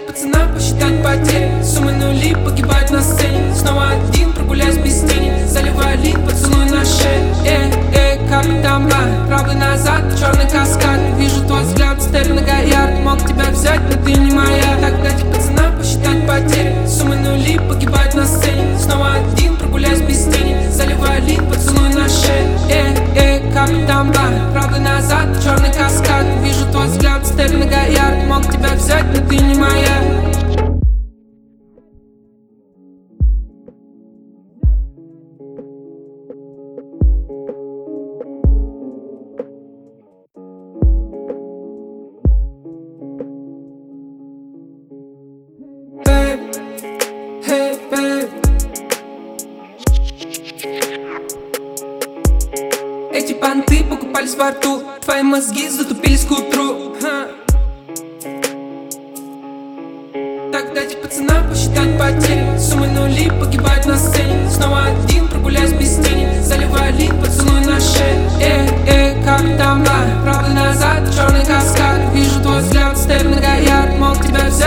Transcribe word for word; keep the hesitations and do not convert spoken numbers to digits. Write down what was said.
пацана посчитать потери. Суммы нули погибают на сцене. Снова один, прогуляюсь без тени. Заливаю лин, поцелуй на шее. Эй, эй, капитан Бла, правый назад, черный каскад. Вижу твой взгляд, Стерлинга Гоярд. Мог тебя взять, но ты не моя. Так дайте пацана посчитать потери. Суммы нули погибают на сцене. Снова один, прогуляюсь без тени. Заливаю лин, поцелуй на шее. Эй, эй, капитан Бла, правый назад, черный каскад. Вижу твой взгляд, Стерлинга Гоярд. Мог тебя взять, но ты не моя. Эти понты покупались во рту, твои мозги затупились к утру. Ха. Так дайте пацана посчитать потери. Суммы нули погибают на сцене. Снова один, прогуляюсь без тени. Заливаю лин, поцелуй на шее. Эй, эй, капитан Бла, правый назад, черный каскад. Вижу твой взгляд, Стерлинга Гоярд. Мог тебя взять.